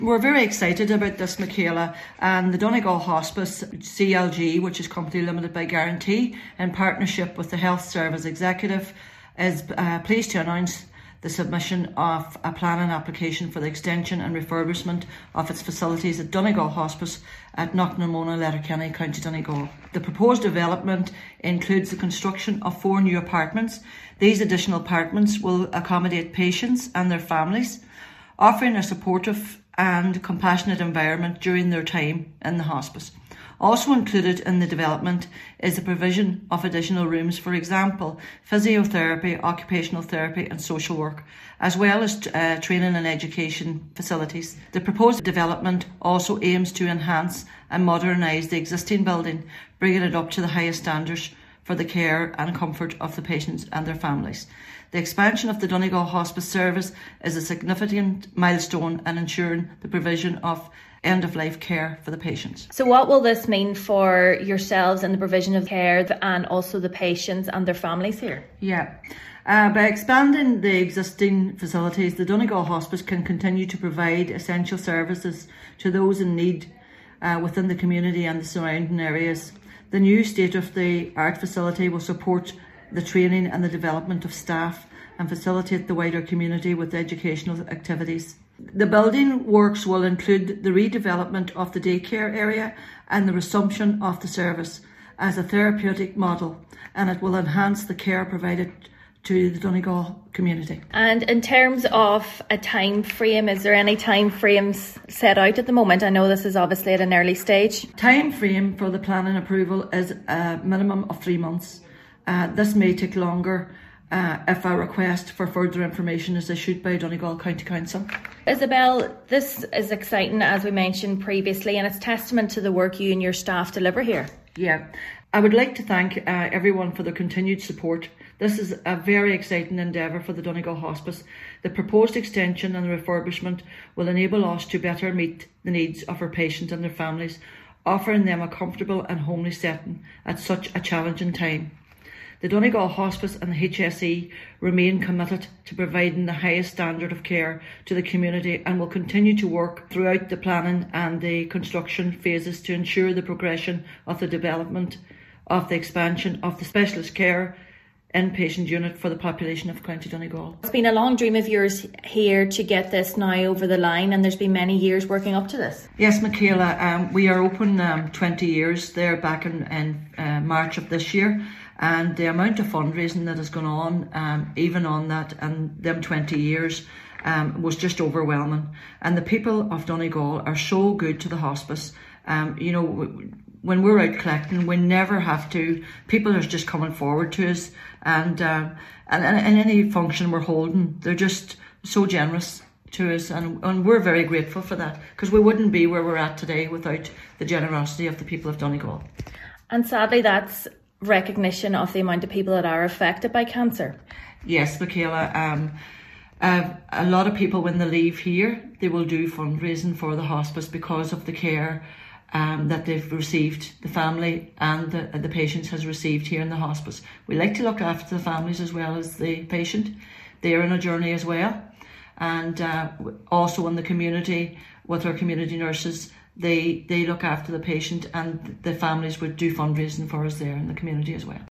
We're very excited about this, Michaela, and the Donegal Hospice CLG, which is Company Limited by Guarantee, in partnership with the Health Service Executive, is pleased to announce the submission of a planning application for the extension and refurbishment of its facilities at Donegal Hospice at Knocknamona, Letterkenny, County Donegal. The proposed development includes the construction of 4 new apartments. These additional apartments will accommodate patients and their families, offering a supportive and compassionate environment during their time in the hospice. Also included in the development is the provision of additional rooms, for example, physiotherapy, occupational therapy and social work, as well as training and education facilities. The proposed development also aims to enhance and modernise the existing building, bringing it up to the highest standards for the care and comfort of the patients and their families. The expansion of the Donegal Hospice service is a significant milestone in ensuring the provision of end-of-life care for the patients. So what will this mean for yourselves in the provision of care and also the patients and their families here? By expanding the existing facilities, the Donegal Hospice can continue to provide essential services to those in need within the community and the surrounding areas. The new state-of-the-art facility will support the training and the development of staff and facilitate the wider community with educational activities. The building works will include the redevelopment of the daycare area and the resumption of the service as a therapeutic model, and it will enhance the care provided to the Donegal community. And in terms of a time frame, is there any time frames set out at the moment? I know this is obviously at an early stage. Time frame for the planning approval is a minimum of 3 months. This may take longer if a request for further information is issued by Donegal County Council. Isabel, this is exciting, as we mentioned previously, and it's testament to the work you and your staff deliver here. I would like to thank everyone for their continued support. This is a very exciting endeavour for the Donegal Hospice. The proposed extension and refurbishment will enable us to better meet the needs of our patients and their families, offering them a comfortable and homely setting at such a challenging time. The Donegal Hospice and the HSE remain committed to providing the highest standard of care to the community and will continue to work throughout the planning and the construction phases to ensure the progression of the development of the expansion of the specialist care inpatient unit for the population of County Donegal. It's been a long dream of yours here to get this now over the line, and there's been many years working up to this. Yes, Michaela, we are open 20 years there back in March of this year. And the amount of fundraising that has gone on, even on that and them 20 years, was just overwhelming. And the people of Donegal are so good to the hospice. When we're out collecting, we never have to. People are just coming forward to us, and in any function we're holding, they're just so generous to us, and we're very grateful for that, because we wouldn't be where we're at today without the generosity of the people of Donegal. And sadly, that's recognition of the amount of people that are affected by cancer. Yes, Michaela. A lot of people, when they leave here, they will do fundraising for the hospice because of the care that they've received, the family and the patients has received here in the hospice. We like to look after the families as well as the patient. They're on a journey as well. And also in the community, with our community nurses, they look after the patient, and the families would do fundraising for us there in the community as well.